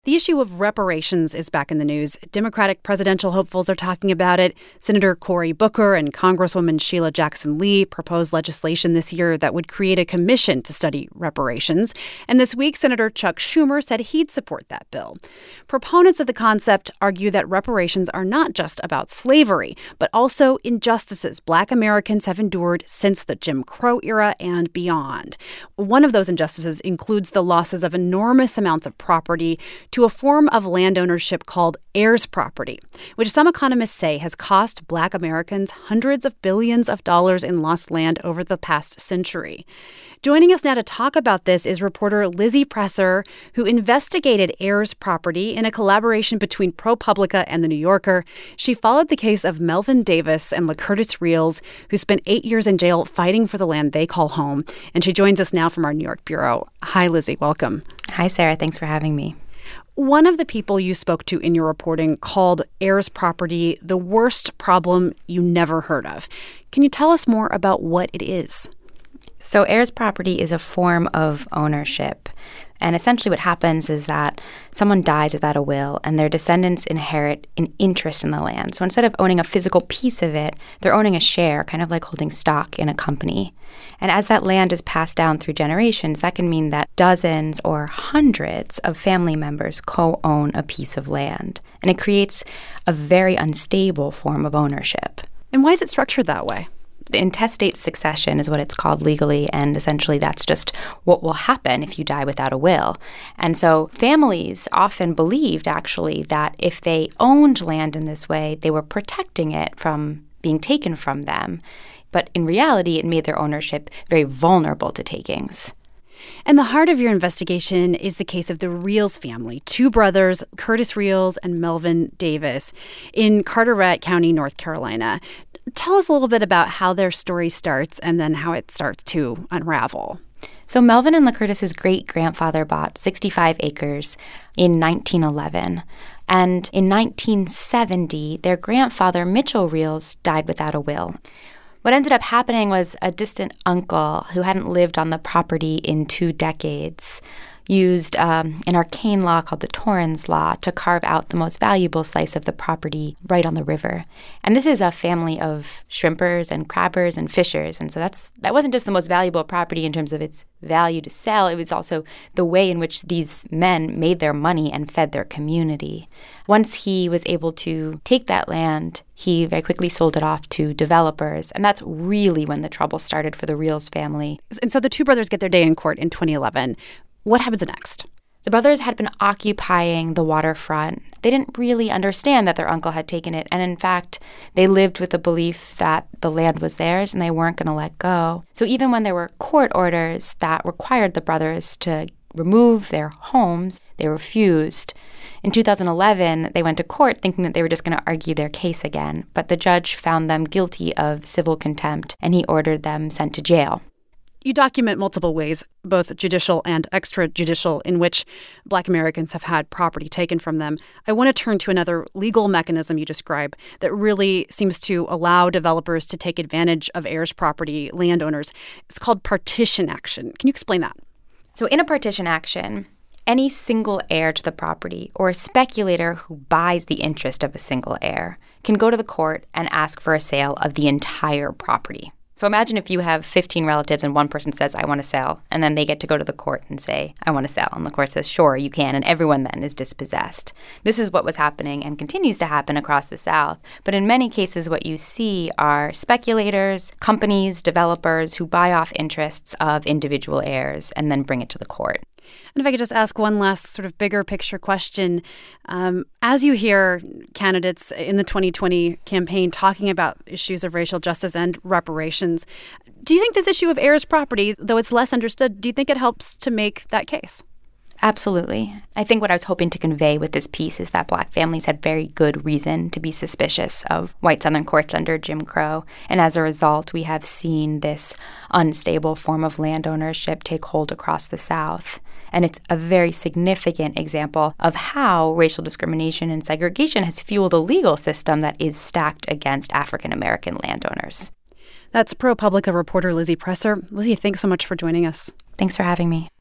The issue of reparations is back in the news. Democratic presidential hopefuls are talking about it. Senator Cory Booker and Congresswoman Sheila Jackson Lee proposed legislation this year that would create a commission to study reparations. And this week, Senator Chuck Schumer said he'd support that bill. Proponents of the concept argue that reparations are not just about slavery, but also injustices Black Americans have endured since the Jim Crow era and beyond. One of those injustices includes the losses of enormous amounts of property to a form of land ownership called heirs property, which some economists say has cost Black Americans hundreds of billions of dollars in lost land over the past century. Joining us now to talk about this is reporter Lizzie Presser, who investigated heirs property in a collaboration between ProPublica and The New Yorker. She followed the case of Melvin Davis and Lacurtis Reels, who spent 8 years in jail fighting for the land they call home. And she joins us now from our New York bureau. Hi, Lizzie. Welcome. Hi, Sarah. Thanks for having me. One of the people you spoke to in your reporting called heirs property the worst problem you never heard of. Can you tell us more about what it is? So heirs property is a form of ownership. And essentially what happens is that someone dies without a will and their descendants inherit an interest in the land. So instead of owning a physical piece of it, they're owning a share, kind of like holding stock in a company. And as that land is passed down through generations, that can mean that dozens or hundreds of family members co-own a piece of land. And it creates a very unstable form of ownership. And why is it structured that way? Intestate succession is what it's called legally, and essentially that's just what will happen if you die without a will. And so families often believed, actually, that if they owned land in this way, they were protecting it from being taken from them. But in reality, it made their ownership very vulnerable to takings. And the heart of your investigation is the case of the Reels family, two brothers, Curtis Reels and Melvin Davis, in Carteret County, North Carolina. Tell us a little bit about how their story starts and then how it starts to unravel. So Melvin and Lacurtis' great-grandfather bought 65 acres in 1911. And in 1970, their grandfather, Mitchell Reels, died without a will. What ended up happening was a distant uncle who hadn't lived on the property in 2 decades used an arcane law called the Torrens Law to carve out the most valuable slice of the property right on the river. And this is a family of shrimpers and crabbers and fishers. And so that wasn't just the most valuable property in terms of its value to sell. It was also the way in which these men made their money and fed their community. Once he was able to take that land, he very quickly sold it off to developers. And that's really when the trouble started for the Reels family. And so the two brothers get their day in court in 2011. What happens next? The brothers had been occupying the waterfront. They didn't really understand that their uncle had taken it. And in fact, they lived with the belief that the land was theirs and they weren't going to let go. So even when there were court orders that required the brothers to remove their homes, they refused. In 2011, they went to court thinking that they were just going to argue their case again. But the judge found them guilty of civil contempt and he ordered them sent to jail. You document multiple ways, both judicial and extrajudicial, in which Black Americans have had property taken from them. I want to turn to another legal mechanism you describe that really seems to allow developers to take advantage of heirs property, landowners. It's called partition action. Can you explain that? So in a partition action, any single heir to the property or a speculator who buys the interest of a single heir can go to the court and ask for a sale of the entire property. So imagine if you have 15 relatives and one person says, I want to sell, and then they get to go to the court and say, I want to sell. And the court says, sure, you can, and everyone then is dispossessed. This is what was happening and continues to happen across the South. But in many cases, what you see are speculators, companies, developers who buy off interests of individual heirs and then bring it to the court. And if I could just ask one last sort of bigger picture question. As you hear candidates in the 2020 campaign talking about issues of racial justice and reparations, do you think this issue of heirs property, though it's less understood, do you think it helps to make that case? Absolutely. I think what I was hoping to convey with this piece is that Black families had very good reason to be suspicious of white Southern courts under Jim Crow. And as a result, we have seen this unstable form of land ownership take hold across the South. And it's a very significant example of how racial discrimination and segregation has fueled a legal system that is stacked against African American landowners. That's ProPublica reporter Lizzie Presser. Lizzie, thanks so much for joining us. Thanks for having me.